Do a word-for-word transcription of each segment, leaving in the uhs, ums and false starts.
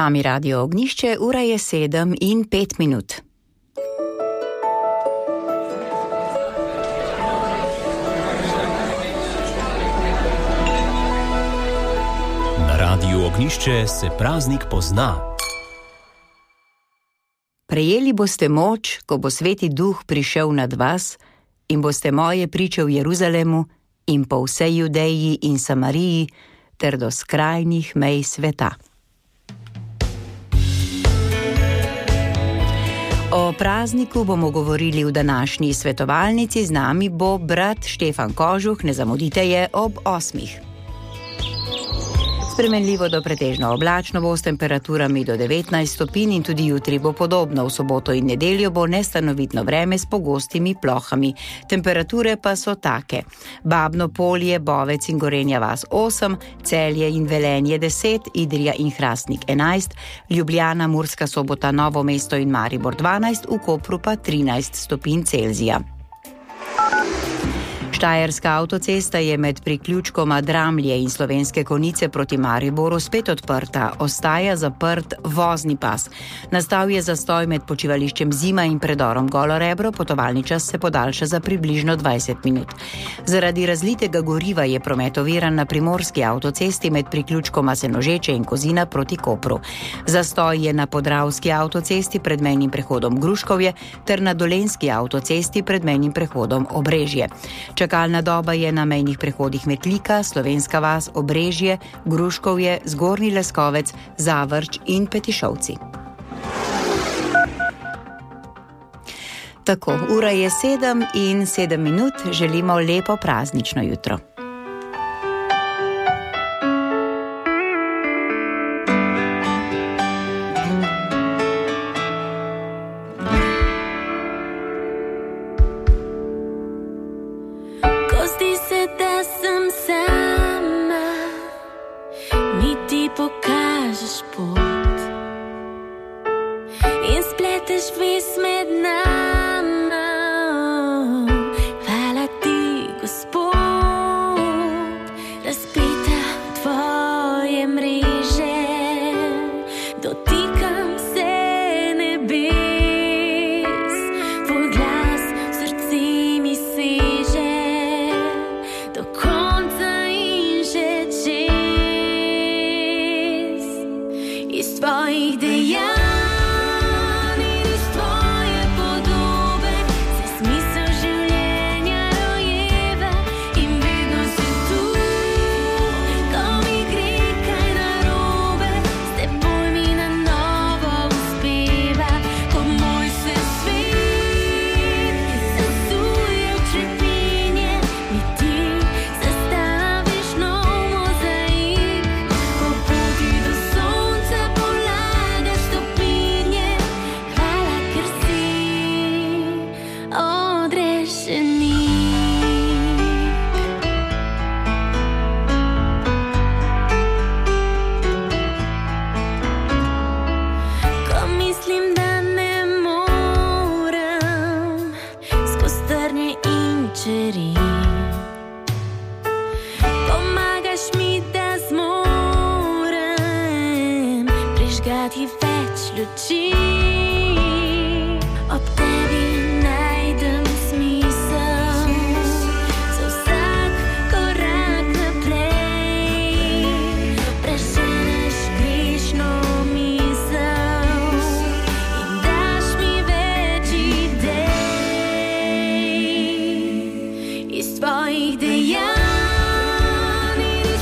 vami Radio Ognišče, ura je sedem in pet minut. Na Radiu Ognišče se praznik pozna. Prejeli boste moč, ko bo Sveti Duh prišel nad vas, in boste moje priče v Jeruzalemu in po vsej Judeji in Samariji ter do skrajnih mej sveta. O prazniku bomo govorili v današnji svetovalnici, z nami bo brat Štefan Kožuh, ne zamudite je ob osmih. Spremenljivo do pretežno oblačno bo s temperaturami do devetnajst stopinj in tudi jutri bo podobno. V soboto in nedeljo bo nestanovitno vreme s pogostimi plohami. Temperature pa so take: Babno Polje, Bovec in Gorenja vas osem, Celje in Velenje deset, Idrija in Hrastnik enajst, Ljubljana, Murska Sobota, Novo mesto in Maribor dvanajst, v Kopru pa trinajst stopinj Celzija. Štajerska avtocesta je med priključkoma Dramlje in Slovenske Konjice proti Mariboru spet odprta, ostaja zaprt vozni pas. Nastal je zastoj med počivališčem Zima in predorom Golo Rebro, potovalni čas se podaljša za približno dvajset minut. Zaradi razlitega goriva je promet oviran na primorski avtocesti med priključkoma Senožeče in Kozina proti Kopru. Zastoj je na podravski avtocesti pred mejnim prehodom Gruškovje ter na dolenjski avtocesti pred mejnim prehodom Obrežje. Čakalna doba je na mejnih prehodih Metlika, Slovenska vas, Obrežje, Gruškovje, Zgornji Leskovec, Zavrč in Petišovci. Tako, ura je sedem in sedem minut, želimo lepo praznično jutro.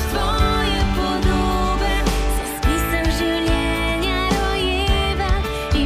Tvoje podobe, se smisel življenja rojeva.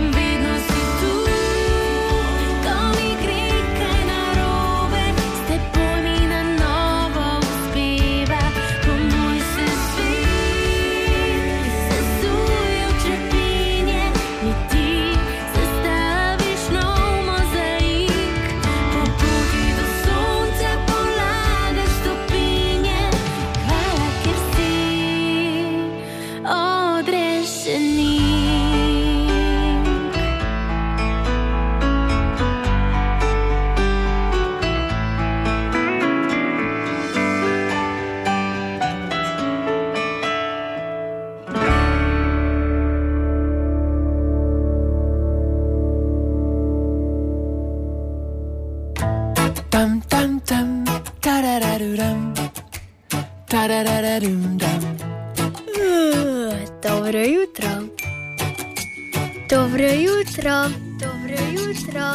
Tam tam tam, tarararuram, tarararum dam. Dobro jutro. Dobro jutro. Dobro jutro.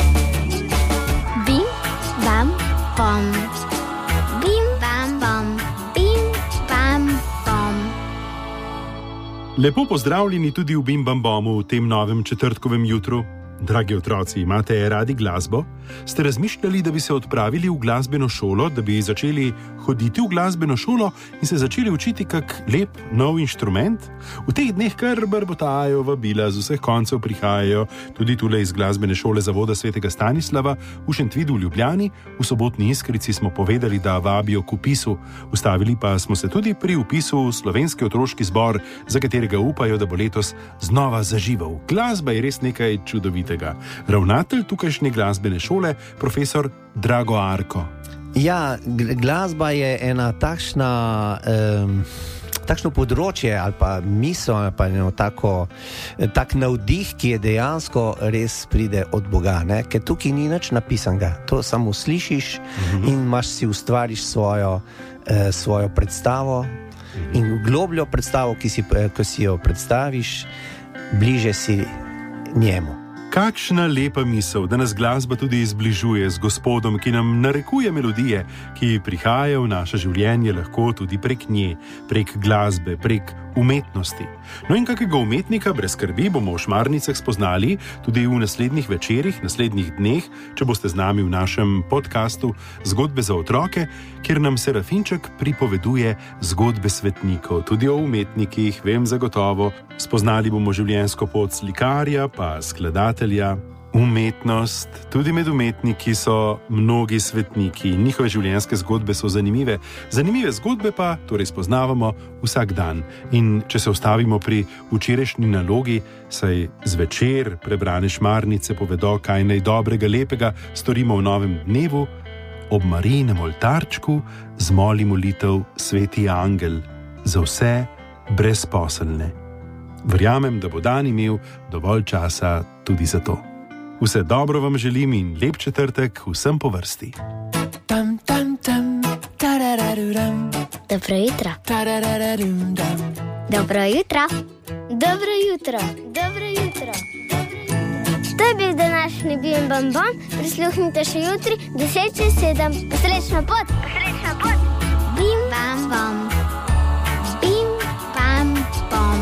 Bim bam bom. Bim bam bom. Bim bam bom. Lepo pozdravljeni tudi v Bim Bam Bomu v tem novem četrtkovem jutru. Dragi otroci, imate radi glasbo? Ste razmišljali, da bi se odpravili v glasbeno šolo, da bi začeli hoditi v glasbeno šolo in se začeli učiti kak lep nov inštrument? V teh dneh kar brbotajo vabila, z vseh koncev prihajajo, tudi tule iz glasbene šole Zavoda svetega Stanislava v Šentvidu v Ljubljani. V sobotni Iskrici smo povedali, da vabijo k vpisu. Ustavili pa smo se tudi pri vpisu v Slovenski otroški zbor, za katerega upajo, da bo letos znova zaživel. Glasba je res nekaj čudovitega. Ravnatelj tukajšnje glasbene šole, profesor Drago Arko. Ja, glasba je ena takšna, um, takšno področje ali pa misel, ali pa eno tako, tak navdih, ki je dejansko res pride od Boga, ne? Ker tukaj ni nič napisanega, to samo slišiš uh-huh. in imaš si ustvariš svojo, eh, svojo predstavo uh-huh. in globljo predstavo, ki si, ko si jo predstaviš, bliže si njemu. Kakšna lepa misel, da nas glasba tudi izbližuje z Gospodom, ki nam narekuje melodije, ki prihajajo v naše življenje lahko tudi prek nje, prek glasbe, prek umetnosti. No in kakega umetnika brez skrbi bomo v Šmarnicah spoznali tudi v naslednjih večerih, naslednjih dneh, če boste z nami v našem podkastu Zgodbe za otroke, kjer nam Serafinček pripoveduje zgodbe svetnikov, tudi o umetnikih, vem zagotovo. Spoznali bomo življenjsko pot slikarja, pa skladatelja. Umetnost, tudi med umetniki so mnogi svetniki, njihove življenjske zgodbe so zanimive. Zanimive zgodbe pa torej spoznavamo vsak dan. In če se ustavimo pri včerajšnji nalogi, saj zvečer prebrane Šmarnice povedo, kaj naj dobrega, lepega storimo v novem dnevu, ob Marijinem oltarčku zmoli molitev Sveti Angel za vse brezposelne. Verjamem, da bo dan imel dovolj časa tudi za to. Vse dobro vam želim in lep četrtek vsem po vrsti. Tam tam tam, tarararuram. Dobro jutro. Tarararum dam. Dobro jutro. Dobro jutro. Dobro jutro. To je bil današnji Bim Bam Bom. Prisluhnite še jutri, deset čez sedem. Srečno pot. Srečno pot. Bim Bam Bom. Bim Bam Bom.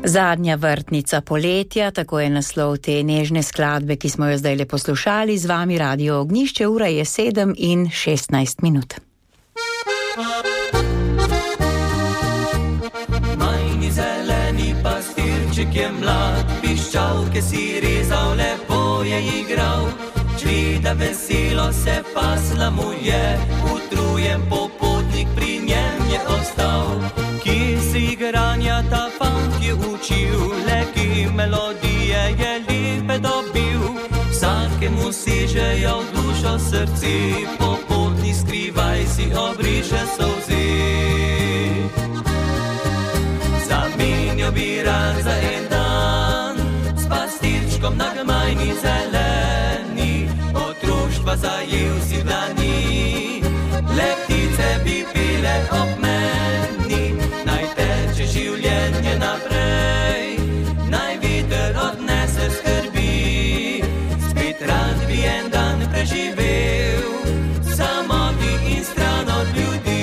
Zadnja vrtnica poletja, tako je naslov te nežne skladbe, ki smo jo zdaj le poslušali. Z vami Radio Ognjišče, ura je sedem in šestnajst minut. Majni zeleni pastirček je mlad, piščalke si rezal, lepo je igral. Čreda veselo se pasla mu je, utrujen popotnik pri njem je ostal. Ki si igranja ta fant je učil, leki melodije je lepe dobil. Vsakemu sežejo v dušo srci, popotni skrivaj si obriše solzi. Zamenjo bi rad za en dan s pastirčkom na gmajni zeleni, otroštva zajel si v dlani, le ptice bi pile ob meni. Naj teče življenje naprej, naj veter odnese skrbi, spet rad bi en dan preživel, samoti in stran od ljudi.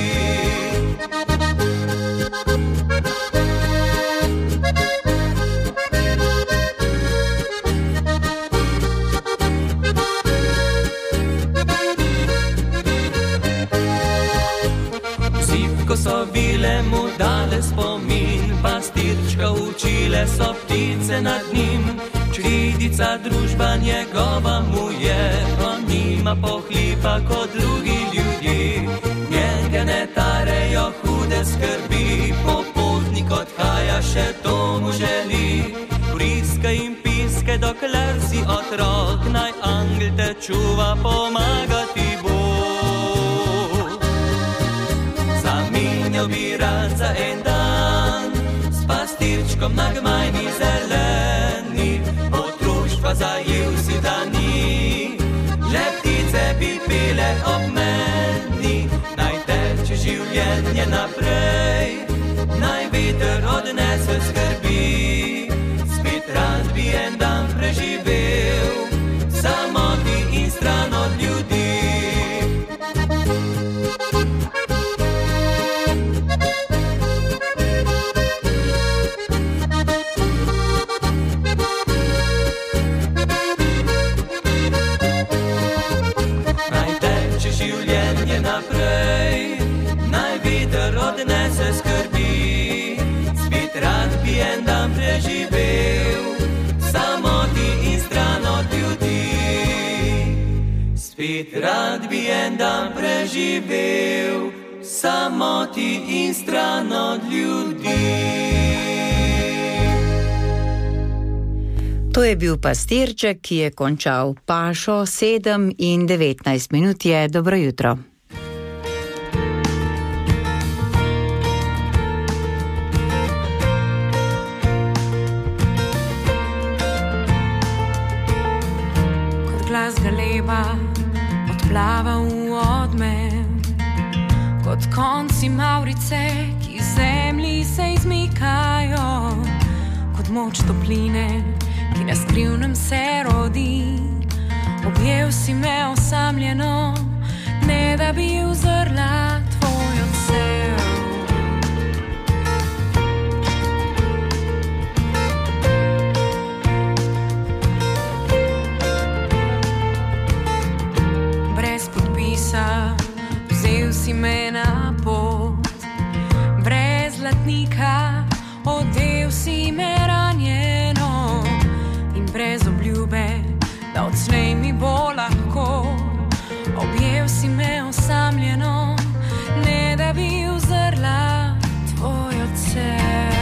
Ko so bile mu dale spomin, pastirčka učile so ptice nad njim. Čredica družba njegova mu je, on nima pohlipa kot drugi ljudje. Njega ne tarejo hude skrbi, popotnik odhaja, še to mu želi. Vriske in piske, dokler si otrok, naj angel te čuva, pomagati bo. Zamenjal bi rad za en dan s pastirčkom na gmajni zeleni, otroštva zajel si dani, le ptice bi pile ob meni. Naj teče življenje naprej, naj veter odnese skrbi, spet rad bi en dan preživel, samoti in stran od ljudi. Naprej, naj veter odnese skrbi, spet rad bi en dan preživel, samoti in stran od ljudi. Spet rad bi en dan preživel, samoti in stran od ljudi. To je bil pastirček, ki je končal pašo. Sedem in devetnajst minut je. Dobro jutro. Glas galeba odplava v odmev, kot konci mavrice, ki zemlji se izmikajo, kot moč topline, ki na skrivnem se rodi. Objel si me osamljeno, ne da bi uzrla tvoj odsev. Vzel si me na pot, brez zlatnika, odel si me ranjeno in brez obljube, da odslej mi bo lahko. Objel si me osamljeno, ne da bi uzrla tvoj odsev.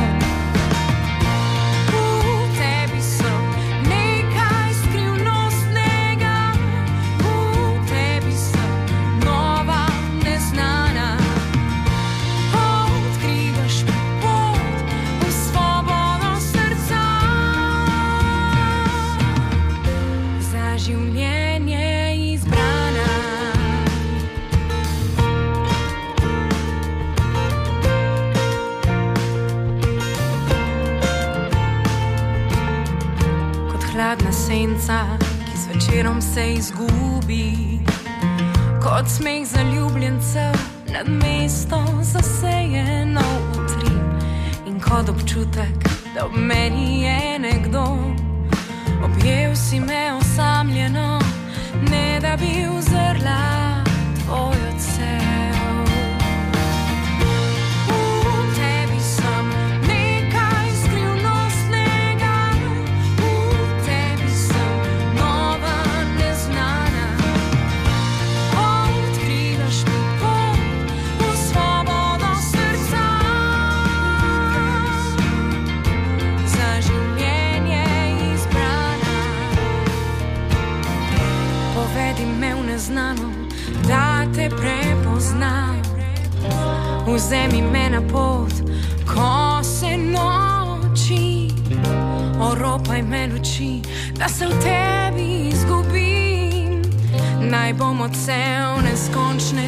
Hladna senca, ki z večerom se izgubi, kot smeh zaljubljencev nad mesto zasejeno utrip in kot občutek, da ob meni je nekdo. Objel si me osamljeno, ne da bi uzrla tvoj odsev. V tebi sem nekaj skrivnostnega, v tebi sem nova, neznana. Odkrivaš mi pot v svobodo srca. Za življenje izbrana. Povedi me v neznano, da te prepoznam. Vzemi me na pot, ko se noči. Oropaj me luči, da se v tebi izgubim. Naj bom odsev neskončne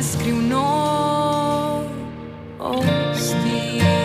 skrivnosti.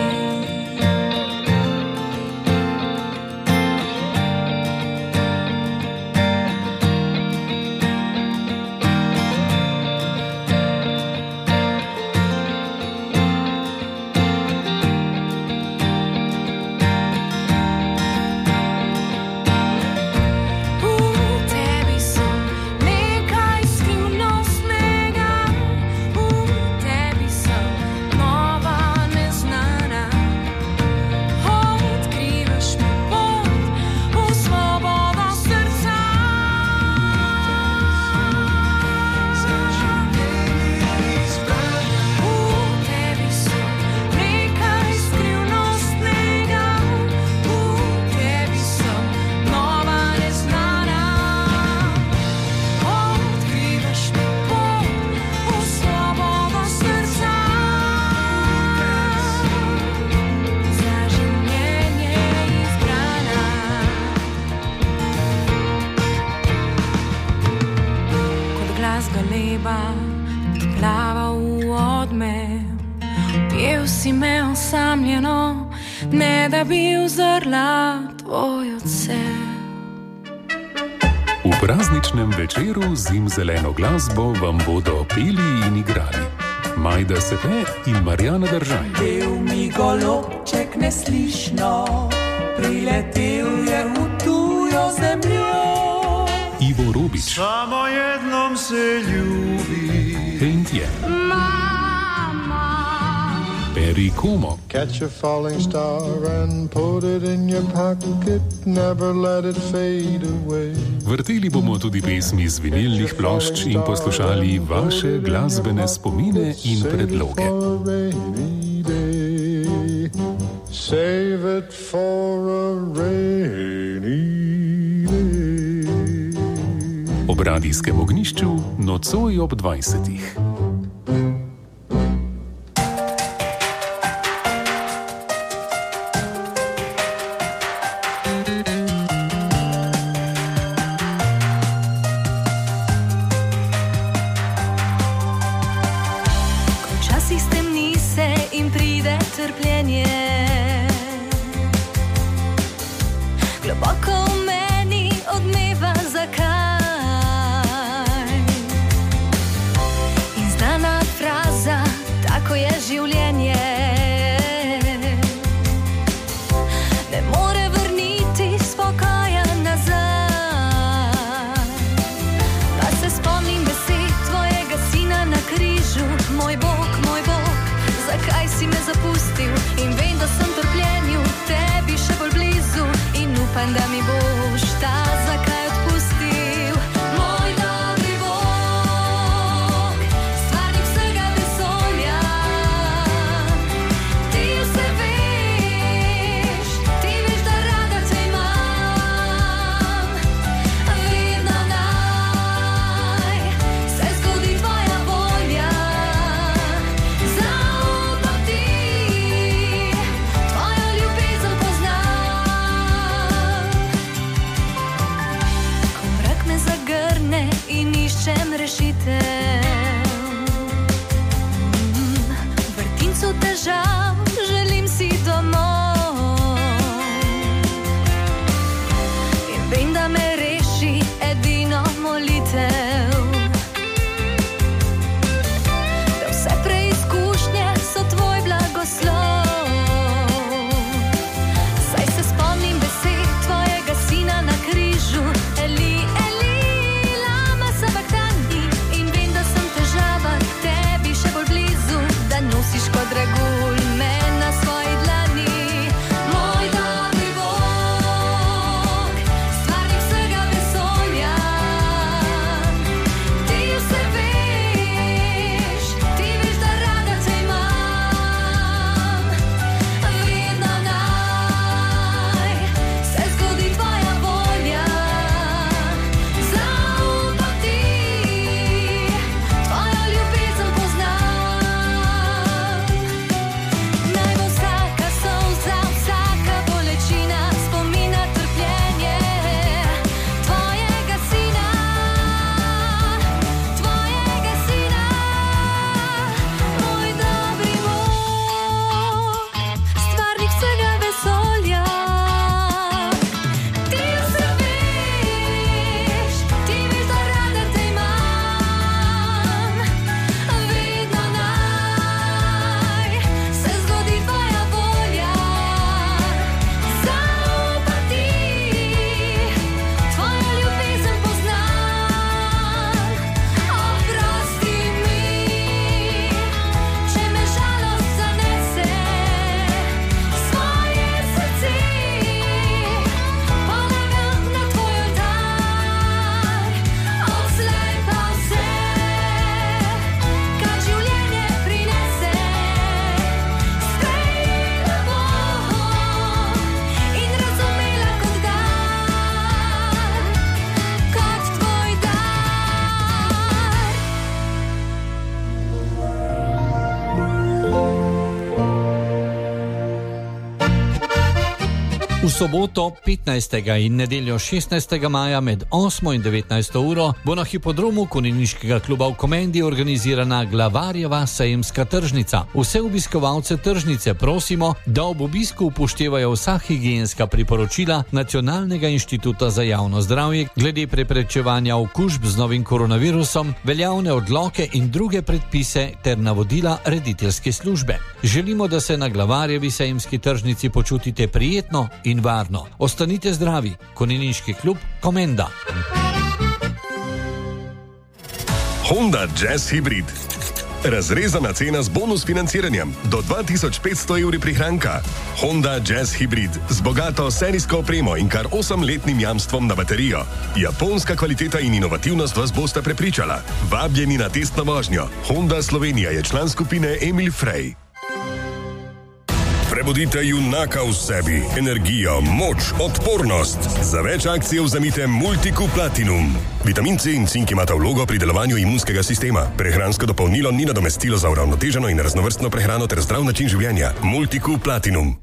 Ne da bi uzrla tvoj odsev. V prazničnem večeru zimzeleno glasbo vam bodo peli in igrali Majda Sepe in Marjana Držaj. Pel mi golobček neslišno, priletel je v tujo zemljo. Ivo Robič. Samo jednom se ljubi. Hentje. Perry Como. Catch a falling star and put it in your pocket, never let it fade away. Vrteli bomo tudi pesmi z vinilnih plošč in poslušali vaše glasbene spomine in predloge. Save it for a rainy day. Ob radijskem ognjišču nocoj ob dvajsetih. Da mi boš ta zakaj odpustil, moj dobri Bog, stvarnik vsega vesolja. Ti vse veš, ti veš, da rada te imam. Vedno naj se zgodi tvoja volja. Zaupam ti, tvojo ljubezen poznam. In iščem rešitev. V vrtincu težav želim si domov. In vem, da me reši edino molitev. Da vse preizkušnje so tvoj blagoslov. Saj se spomnim soboto petnajstega in nedeljo šestnajstega maja med osmo in devetnajsto uro bo na hipodromu Konjeniškega kluba v Komendi organizirana Glavarjeva sejemska tržnica. Vse obiskovalce tržnice prosimo, da ob obisku upoštevajo vsa higienska priporočila Nacionalnega inštituta za javno zdravje glede preprečevanja okužb z novim koronavirusom, veljavne odloke in druge predpise ter navodila rediteljske službe. Želimo, da se na Glavarjevi sejemski tržnici počutite prijetno in varno. Ostanite zdravi. Konjeniški klub Komenda. Honda Jazz Hybrid. Razrezana cena z bonus financiranjem do dva tisoč petsto evri prihranka. Honda Jazz Hybrid z bogato serijsko opremo in kar osemletnim jamstvom na baterijo. Japonska kvaliteta in inovativnost vas bosta prepričala. Vabljeni na testno vožnjo. Honda Slovenija je član skupine Emil Frey. Prebudite junaka v sebi, energijo, moč, odpornost. Za več akcij vzemite Multiku Platinum. Vitamin C in cink imata vlogo pri delovanju imunskega sistema. Prehransko dopolnilo ni nadomestilo za uravnoteženo in raznovrstno prehrano ter zdrav način življenja. Multiku Platinum.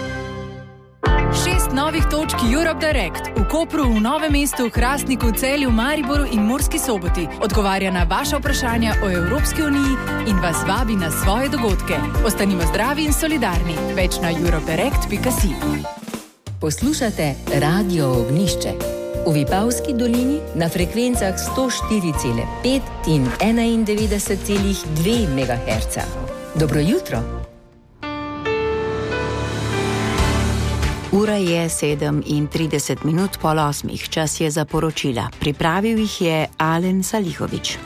Šest novih točk Europe Direct v Kopru, v Novem mestu, Hrastniku, Celju, Mariboru in Murski Soboti odgovarja na vaša vprašanja o Evropski uniji in vas vabi na svoje dogodke. Ostanimo zdravi in solidarni. Več na europe direct pika si. Poslušate Radio Ognjišče. V Vipavski dolini na frekvencah sto štiri cela pet in enaindevetdeset cela dve megaherca. Dobro jutro. Ura je sedem in trideset minut pol osmih. Čas je za poročila. Pripravil jih je Alen Salihovič.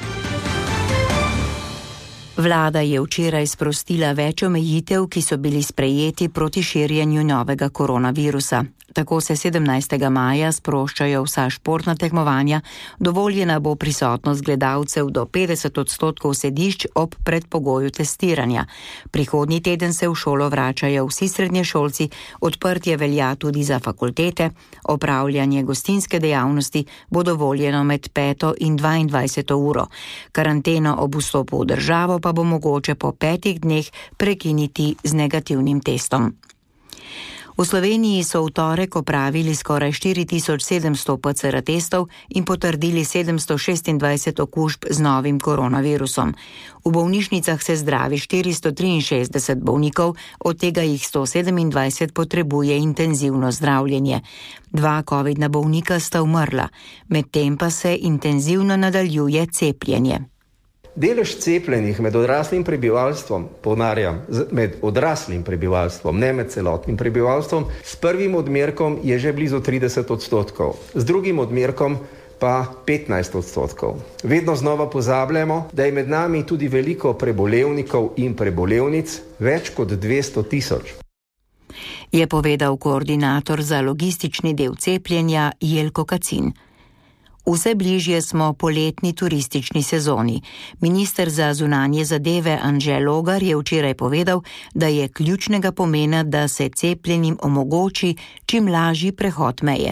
Vlada je včeraj sprostila več omejitev, ki so bili sprejeti proti širjenju novega koronavirusa. Tako se sedemnajstega maja sproščajo vsa športna tekmovanja, dovoljena bo prisotnost gledalcev do petdeset odstotkov sedišč ob predpogoju testiranja. Prihodnji teden se v šolo vračajo vsi srednješolci, odprtje velja tudi za fakultete, opravljanje gostinske dejavnosti bo dovoljeno med peto in dvaindvajseto uro. Karanteno ob vstopu v državo pa bo mogoče po petih dneh prekiniti z negativnim testom. V Sloveniji so v torek opravili skoraj štiri tisoč sedemsto P C R testov in potrdili sedemsto šestindvajset okužb z novim koronavirusom. V bolnišnicah se zdravi štiristo triinšestdeset bolnikov, od tega jih sto sedemindvajset potrebuje intenzivno zdravljenje. Dva covidna bolnika sta umrla, medtem pa se intenzivno nadaljuje cepljenje. Delež cepljenih med odraslim prebivalstvom, ponarjam, med odraslim prebivalstvom, ne med celotnim prebivalstvom, s prvim odmerkom je že blizu trideset odstotkov, z drugim odmerkom pa petnajst odstotkov. Vedno znova pozabljamo, da je med nami tudi veliko prebolevnikov in prebolevnic, več kot dvesto tisoč. Je povedal koordinator za logistični del cepljenja Jelko Kacin. Vse bližje smo poletni turistični sezoni. Minister za zunanje zadeve Anže Logar je včeraj povedal, da je ključnega pomena, da se cepljenim omogoči čim lažji prehod meje.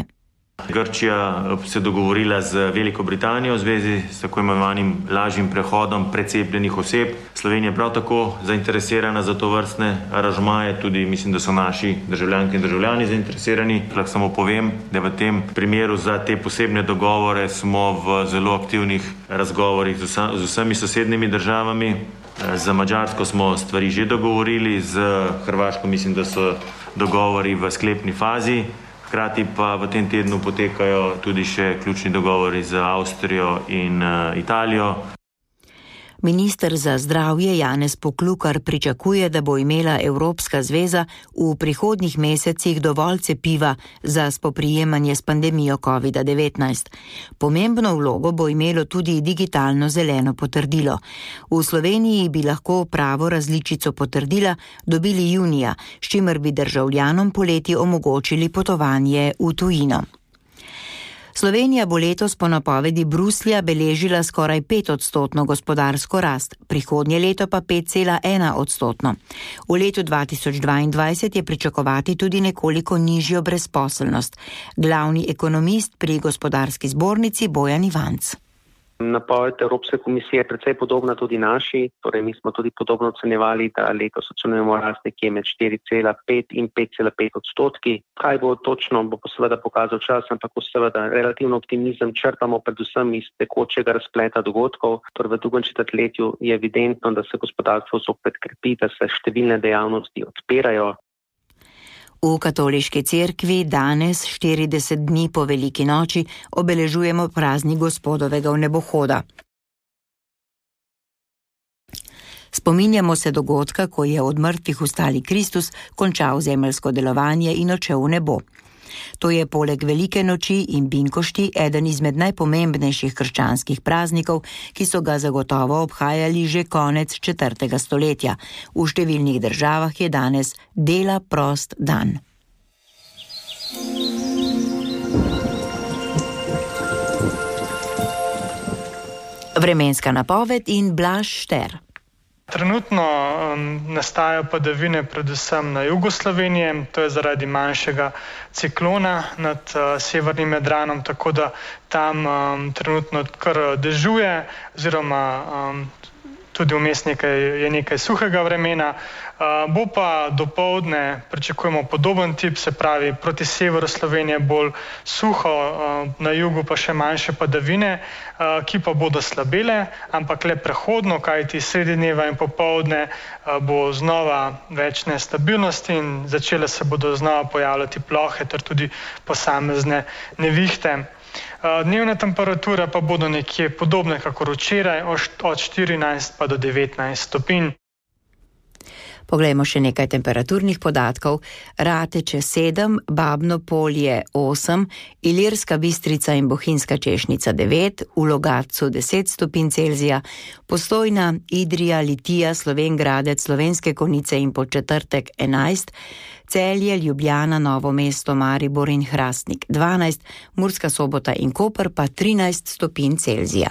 Grčija se dogovorila z Veliko Britanijo v zvezi s tako imenovanim lažjim prehodom precepljenih oseb. Slovenija je prav tako zainteresirana za to vrstne aranžmaje, tudi mislim, da so naši državljanke in državljani zainteresirani. Lahko samo povem, da v tem primeru za te posebne dogovore smo v zelo aktivnih razgovorih z, vsa, z vsemi sosednjimi državami. Za Madžarsko smo stvari že dogovorili, z Hrvaško mislim, da so dogovori v sklepni fazi. Hkrati pa v tem tednu potekajo tudi še ključni dogovori z Avstrijo in uh, Italijo. Minister za zdravje Janez Poklukar pričakuje, da bo imela Evropska zveza v prihodnjih mesecih dovolj cepiva za spoprijemanje s pandemijo covid devetnajst. Pomembno vlogo bo imelo tudi digitalno zeleno potrdilo. V Sloveniji bi lahko pravo različico potrdila dobili junija, s čimer bi državljanom poleti omogočili potovanje v tujino. Slovenija bo letos po napovedi Bruslja beležila skoraj petodstotno gospodarsko rast, prihodnje leto pa pet cela ena odstotno. V letu dva tisoč dvaindvajset je pričakovati tudi nekoliko nižjo brezposelnost. Glavni ekonomist pri gospodarski zbornici Bojan Ivanc. Napoved Evropske komisije je precej podobna tudi naši, torej mi smo tudi podobno ocenjevali, da letos ocenjujemo rast nekje med štiri cela pet in pet cela pet odstotki. Kaj bo točno, bo pa seveda pokazal čas, ampak seveda relativno optimizem črpamo predvsem iz tekočega razpleta dogodkov. Torej v drugem četrtletju je evidentno, da se gospodarstvo zopet krepi, da se številne dejavnosti odpirajo. V katoliški cerkvi danes, štirideset dni po veliki noči, obeležujemo praznik Gospodovega vnebohoda. Spominjamo se dogodka, ko je od mrtvih vstali Kristus končal zemeljsko delovanje in odšel v nebo. To je poleg velike noči in binkošti eden izmed najpomembnejših krščanskih praznikov, ki so ga zagotovo obhajali že konec četrtega stoletja. V številnih državah je danes dela prost dan. Vremenska napoved in Blaž Šter. Trenutno um, nastajajo padavine predvsem na jugu Slovenije, to je zaradi manjšega ciklona nad uh, severnim Jadranom, tako da tam um, trenutno kar dežuje, oziroma um, tudi vmes nekaj, je nekaj suhega vremena. Uh, bo pa dopoldne pričakujemo podoben tip, se pravi proti severu Slovenije bolj suho, uh, na jugu pa še manjše padavine, uh, ki pa bodo slabele, ampak le prehodno, kajti sredi dneva in popoldne uh, bo znova več nestabilnosti in začele se bodo znova pojavljati plohe ter tudi posamezne nevihte. Dnevne temperature pa bodo nekje podobne kakor včeraj, od štirinajst pa do devetnajst stopinj. Poglejmo še nekaj temperaturnih podatkov. Rateče sedem, Babno Polje osem, Ilirska Bistrica in Bohinjska Češnica devet, v Logatcu deset stopinj Celzija, Postojna, Idrija, Litija, Slovenj Gradec, Slovenske Konjice in Podčetrtek enajst, Celje, Ljubljana, Novo mesto, Maribor in Hrastnik dvanajst, Murska Sobota in Koper pa trinajst stopinj Celzija.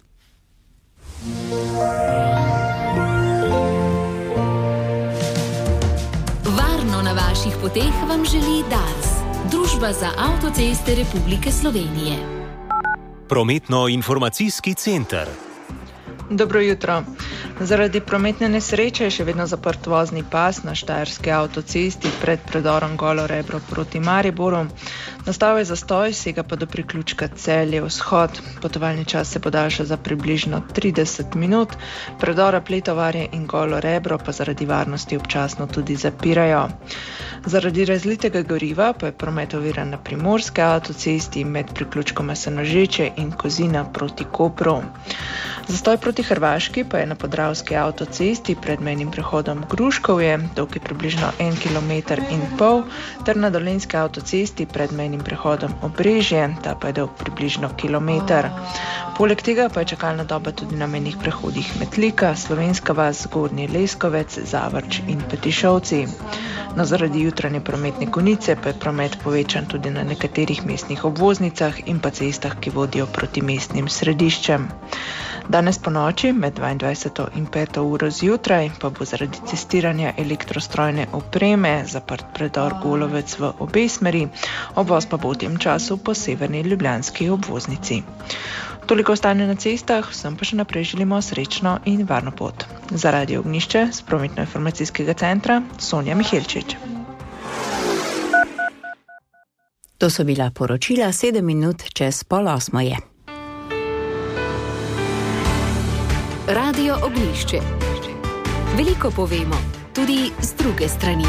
Varno na vaših poteh vam želi Dars, Družba za avtoceste Republike Slovenije. Prometno-informacijski center. Dobro jutro. Zaradi prometne nesreče je še vedno zaprt vozni pas na štajerski avtocesti pred predorom Golo Rebro proti Mariboru. Nastal je zastoj, sega pa do priključka Celje vzhod. Potovalni čas se podaljša za približno trideset minut, predora Pletovarje in Golo Rebro pa zaradi varnosti občasno tudi zapirajo. Zaradi razlitega goriva pa je promet oviran na primorske avtocesti med priključkoma Senožeče in Kozina proti Kopru. Zastoj proti Hrvaški pa je na podravski avtocesti pred mejnim prehodom Gruškovje, dolg je približno en kilometer in pol, ter na dolenjski avtocesti pred mejnim prehodom Obrežje, ta pa je dolg približno kilometer. Poleg tega pa je čakalna doba tudi na mejnih prehodih Metlika, Slovenska vas, Zgornji Leskovec, Zavrč in Petišovci. No, zaradi jutranje prometne konice pa je promet povečan tudi na nekaterih mestnih obvoznicah in pa cestah, ki vodijo proti mestnim središčem. Danes po noči med dvaindvajseto in peto uro zjutraj pa bo zaradi testiranja elektrostrojne opreme zaprt predor Golovec v obe smeri, obvoz pa bo v tem času po severni ljubljanski obvoznici. Toliko stanje na cestah, vsem pa še naprej želimo srečno in varno pot. Za Radio Ognjišče z Prometno-informacijskega centra Sonja Mihelčič. To so bila poročila, sedem minut čez pol osmo je. Radio Ognjišče. Veliko povemo, tudi z druge strani.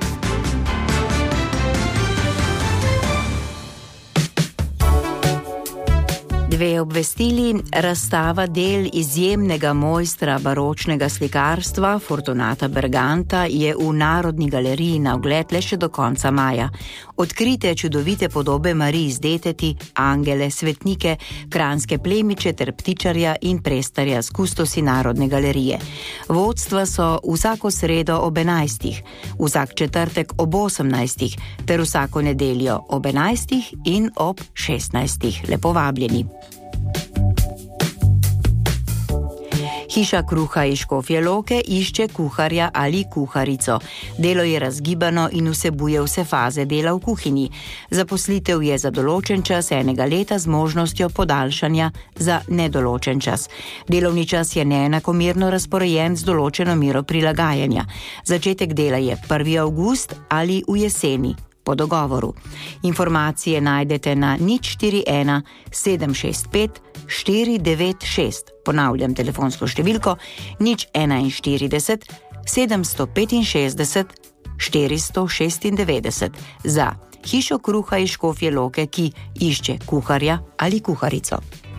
Dve obvestili, razstava del izjemnega mojstra baročnega slikarstva Fortunata Berganta je v Narodni galeriji na ogled le še do konca maja. Odkrite čudovite podobe Marij z deteti, angele, svetnike, kranjske plemiče ter ptičarja in prestarja s kustosi Narodne galerije. Vodstva so vsako sredo ob enajstih, vsak četrtek ob osemnajstih ter vsako nedeljo ob enajstih in ob šestnajstih. Lepo vabljeni. Hiša kruha iz Škofje Loke išče kuharja ali kuharico. Delo je razgibano in vsebuje vse faze dela v kuhinji. Zaposlitev je za določen čas enega leta z možnostjo podaljšanja za nedoločen čas. Delovni čas je neenakomerno razporejen z določeno mero prilagajanja. Začetek dela je prvi avgust ali v jeseni. Po dogovoru. Informacije najdete na nič štiri ena sedem šest pet štiri devet šest. Ponavljam telefonsko številko nič enainštirideset sedemsto petinšestdeset štiristo šestindevetdeset za hišo kruha iz Škofje Loke, ki išče kuharja ali kuharico.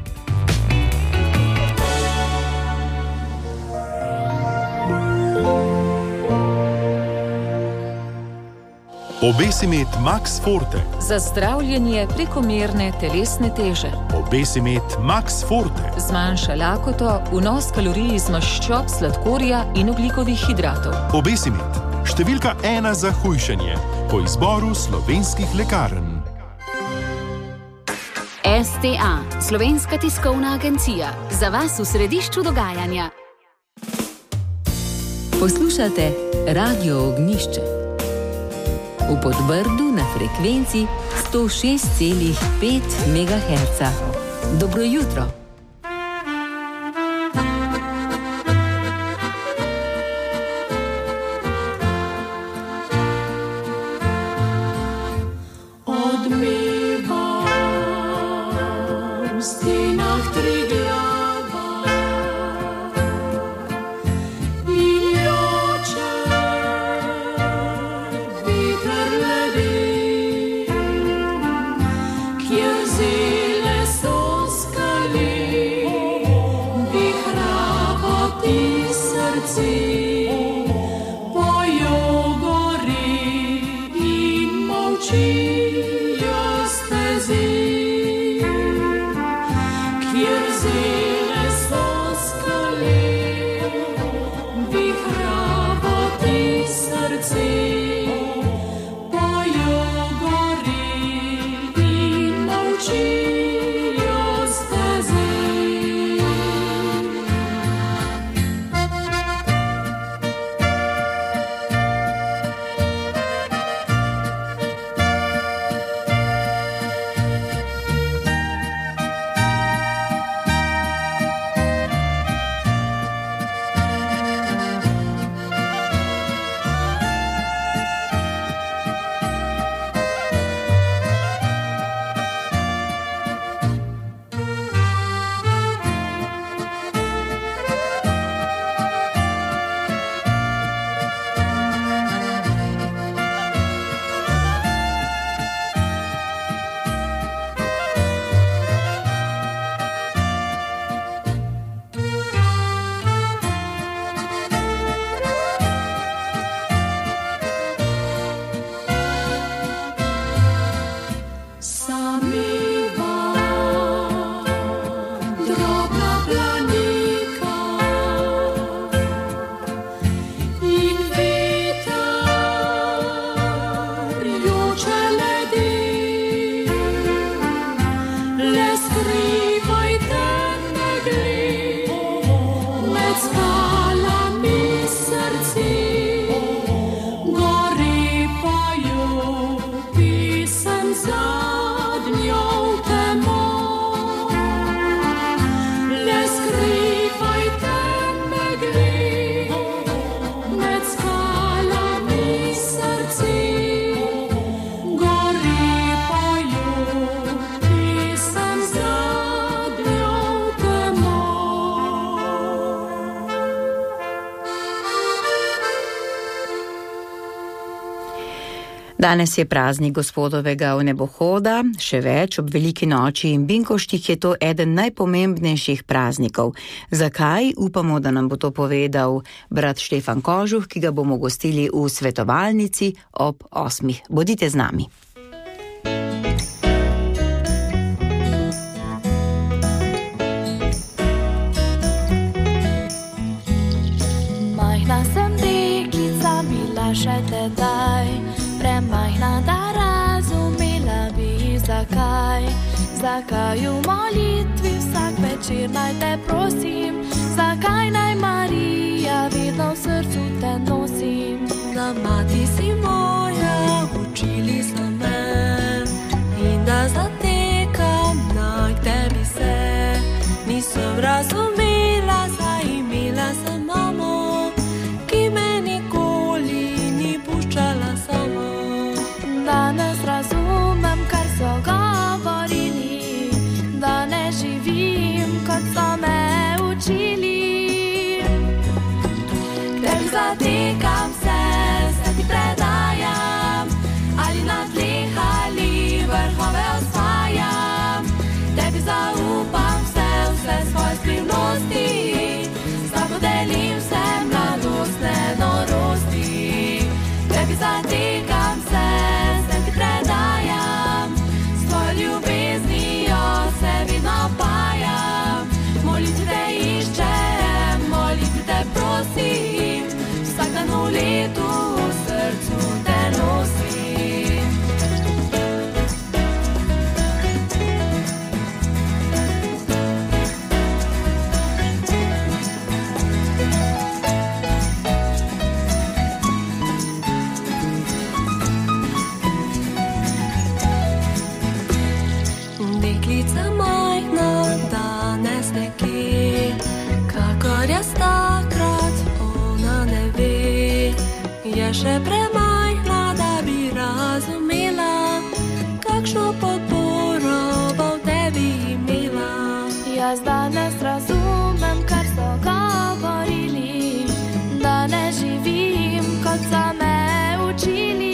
Obesimet Max Forte. Za zdravljenje prekomerne telesne teže. Obesimet Max Forte. Zmanjša lakoto, vnos kalorij iz maščob, sladkorja in ogljikovih hidratov. Obesimet. Številka ena za hujšanje. Po izboru slovenskih lekarn. S T A, Slovenska tiskovna agencija. Za vas v središču dogajanja. Poslušate Radio Ognjišče. V Podbrdu na frekvenci sto šest celih pet megaherca. Dobro jutro. Danes je praznik gospodovega vnebohoda, še več ob veliki noči in binkoštih je to eden najpomembnejših praznikov. Zakaj? Upamo, da nam bo to povedal brat Štefan Kožuh, ki ga bomo gostili v svetovalnici ob osmih. Bodite z nami. Majhna sem deklica, bila še tedaj, premajhna, da razumela bi zakaj. Zakaj v molitvi vsak večer naj te prosim, zakaj naj še premajhna, da bi razumela, kakšno podporo bo v tebi imela. Jaz danes razumem, kar so govorili, da ne živim, kot so me učili.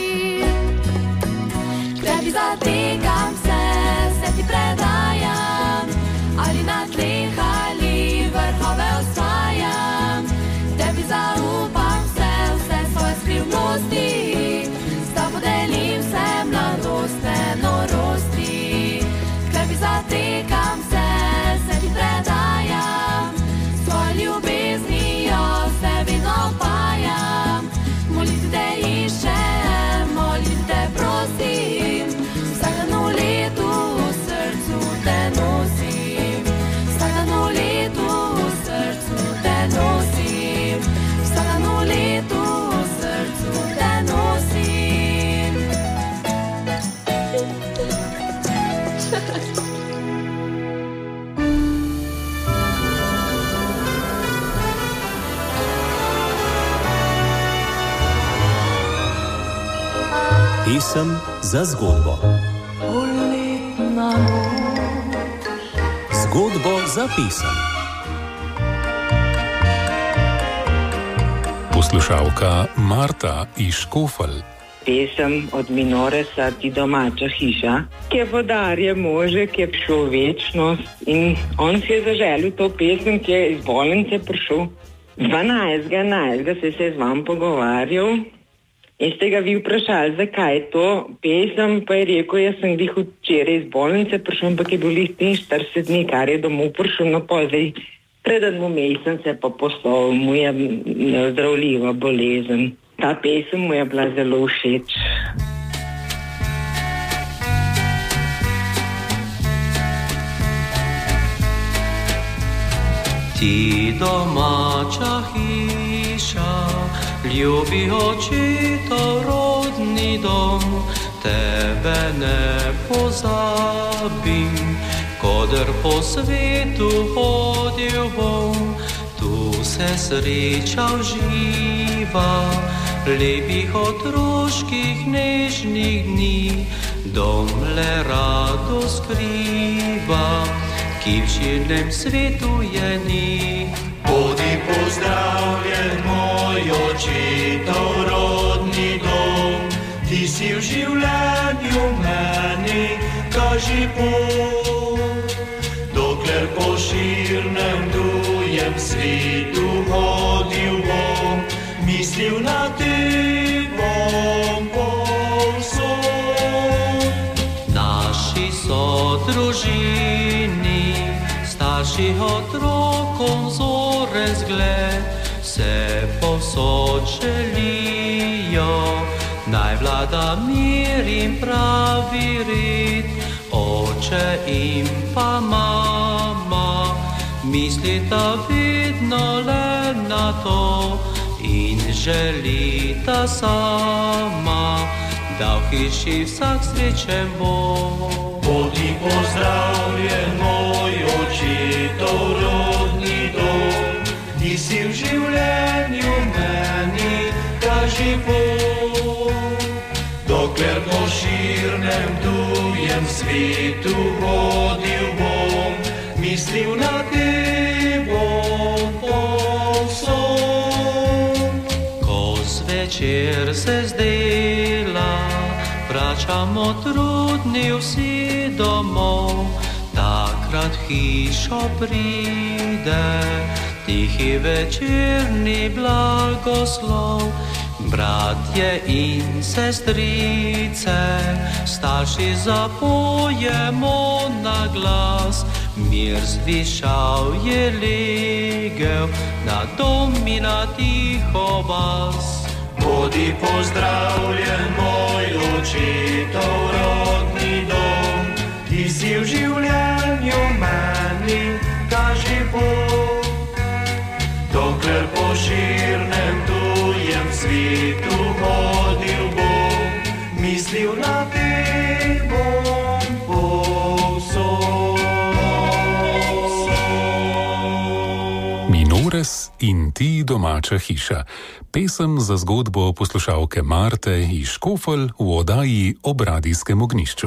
K tebi zatekam se, se ti predajam, ali na tleh ali vrhove osvajam. Tebi zaupam vse, vse svoje skrivnosti, s tabo delim vse mladostne norosti. K tebi zatekam se, se ti predajam, svojo ljubeznijo se vedno pajam. Moliti te iščem, moliti te prosim, vsak dan v letu v srcu te nosim. Vsak dan v letu v srcu te nosim. Vsak dan v letu v srcu te nosim. Pesem za zgodbo. Poletna noč. Zgodbo za pesem. Poslušalka Marta iz Škofelj. Pesem od Minoresa Ti domača hiša, ki je podarje može, ki je prišel v večnost, in on si je zaželil to pesem, ki je iz bolnice prišel. dvanajstega enajstega se je z vam pogovarjal in ste ga vi vprašali, zakaj je to pesem, pa je rekel, jaz sem glih včeraj iz bolnice prišel, ampak je bil lih triinštirideset dni, kar je domov prišel, no pa zdaj preden mu mesem se pa poslal, mu je neozdravljiva bolezen. Ta pesem mu je bila zelo všeč. Ti domača hiša, ljubi očetov rodni dom, tebe ne pozabim, kodr po svetu hodil bom, tu se sreča uživa, lepih otroških nežnih dni, dom le rado skriva, ki v širnem svetu je ni. Bodi pozdravljen, moj očetov rodni dom, ti si v življenju meni, kaži pot. Dokler po širnem tujem svetu hodil bom, mislil na te bom povsod. Naši so družini, starši otrokom zoren zgled, se povsod želijo, naj vlada mir in pravi red. Oče in pa mama mislita vedno le na to in želita sama, da v hiši vsak srečen bo. Bodi pozdravljen, moj očetov rodni dom, ti si v življenju meni, kaži pot. Dokler po širnem tujem svetu hodil bom, mislil na te bom povsod. Ko zvečer se zdela, vračamo trudni vsi domov, takrat hišo pride tihi večerni blagoslov. Bratje in sestrice, starši zapojemo na glas, mir zvišal je legel na dom in na tiho vas. Bodi pozdravljen, moj očetov rodni dom, ti si v življenju meni, kaži pot. Dokler po širnem tujem svetu hodil bom, mislil na te bom povsod. Dolores in ti domača hiša. Pesem za zgodbo poslušalke Marte iz Škofelj v oddaji Ob radijskem ognjišču.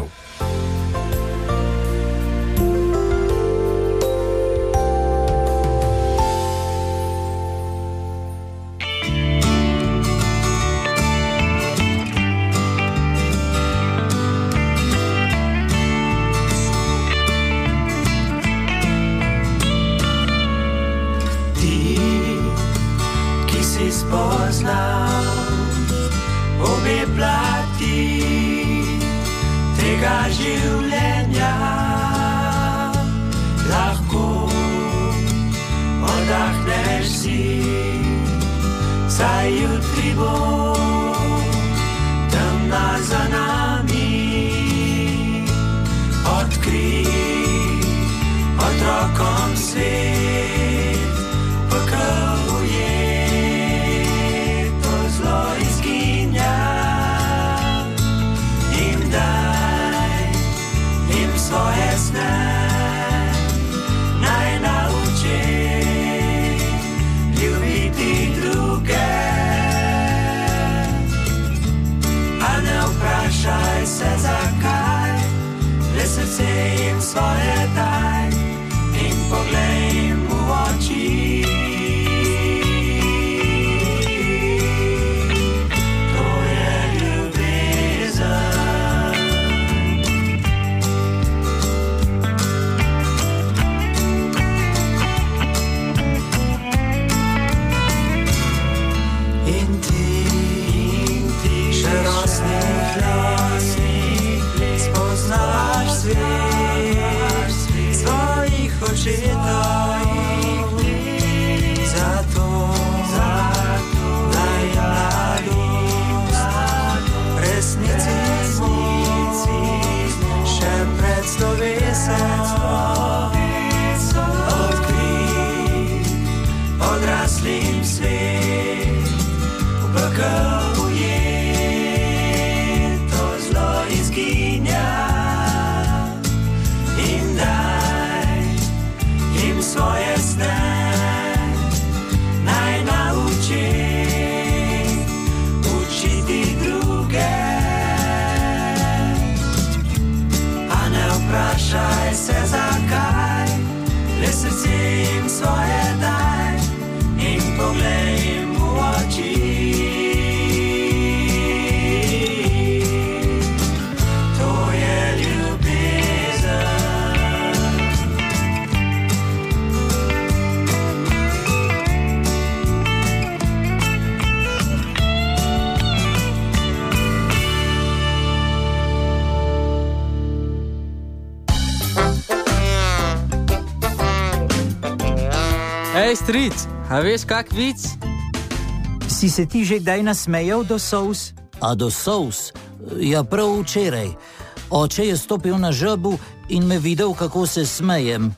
Ej, stric, a veš kak vic? Si se ti že kdaj nasmejal do solz? A do solz? Ja, prav včeraj. Oče je stopil na žabu in me videl, kako se smejem.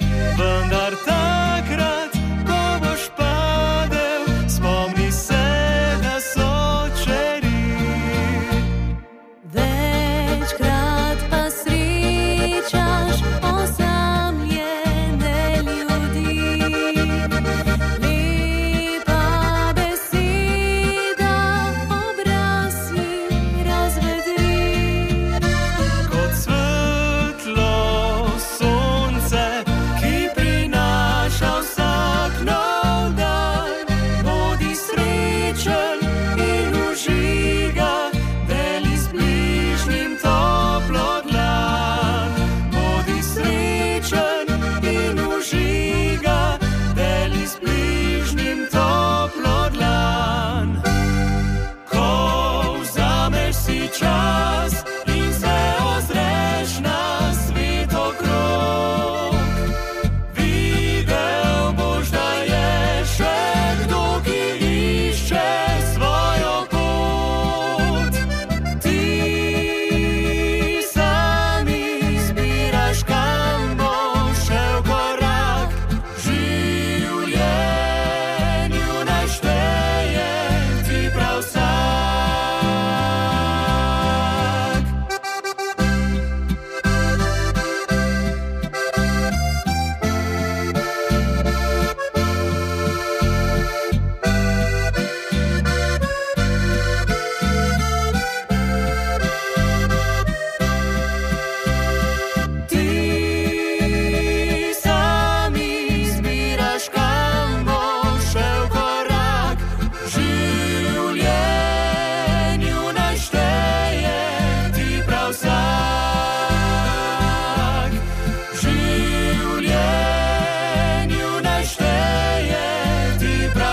Spomni se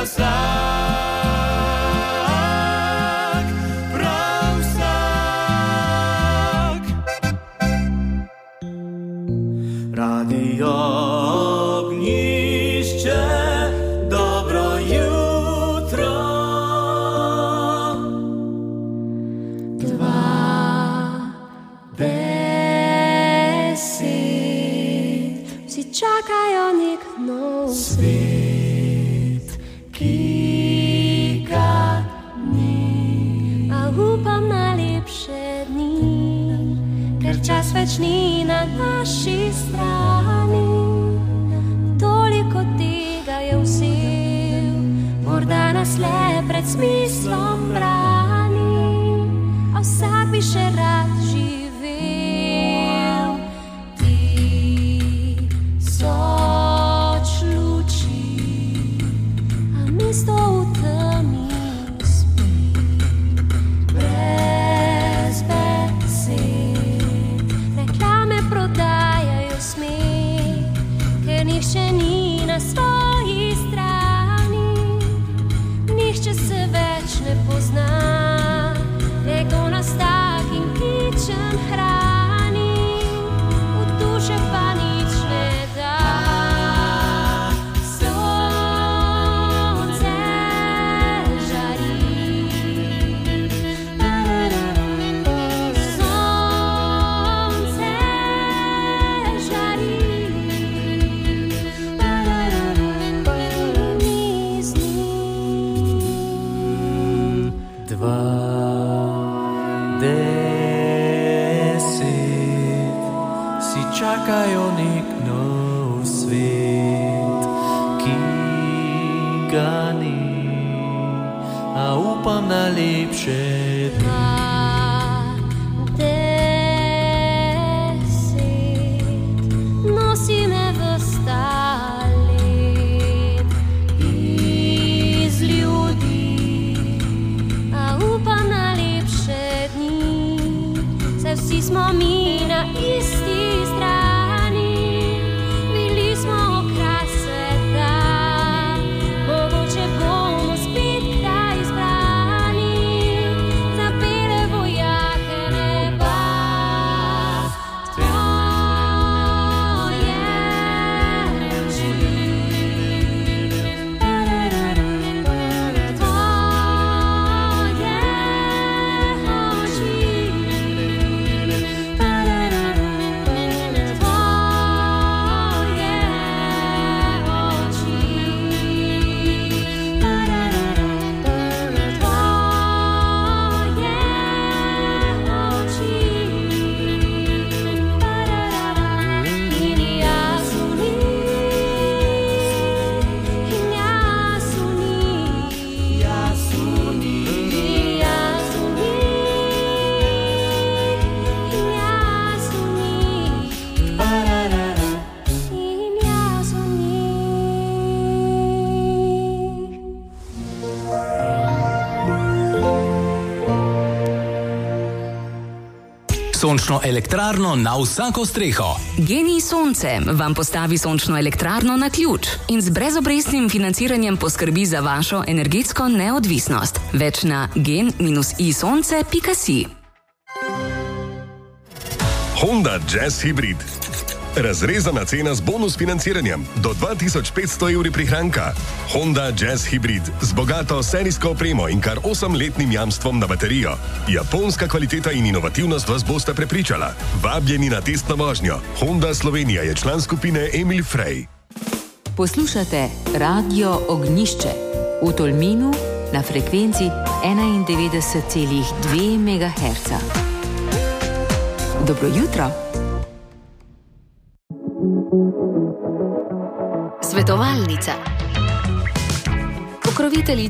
vsak, prav vsak. Radio Ognjišče, dobro jutro. Čakajo nek nov svet, ki ga ni. A upam na lepše dni, ker čas več ni na naši strani. Toliko tega je vzel, morda nas le pred smislom brani, a vsak bi še rad živel. Soč luči, a mesto v temi spi, brez besed. Reklame prodajajo smeh, ker nihče ni na svoji strani. Nihče se več ne pozna, kdo nas takim kičem hrani, v duše pa nič ne da. Čakajo nek nov svet, ki ga ni, a upam na lepše dni. Deset nosi me vrsta let iz ljudi, a upam na lepše dni, saj vsi smo mi na isti strani, bili smo kraj sveta, mogoče bomo spet kdaj izbrani, zapele vojake neba. Tvoje oči, Sončno elektrarno na vsako streho. Genij Sonce vam postavi sončno elektrarno na ključ in z brezobrestnim financiranjem poskrbi za vašo energetsko neodvisnost. Več na gen i sonce pika si. Honda Jazz Hybrid. Razrezana cena z bonus financiranjem do dva tisoč petsto evri prihranka. Honda Jazz Hybrid z bogato serijsko opremo in kar osemletnim jamstvom na baterijo. Japonska kvaliteta in inovativnost vas bosta prepričala. Vabljeni na testno vožnjo. Honda Slovenija je član skupine Emil Frey. Poslušate Radio Ognjišče v Tolminu na frekvenci enaindevetdeset celih dve megaherca. Dobro jutro. Svetovalnica. Pokrovitelji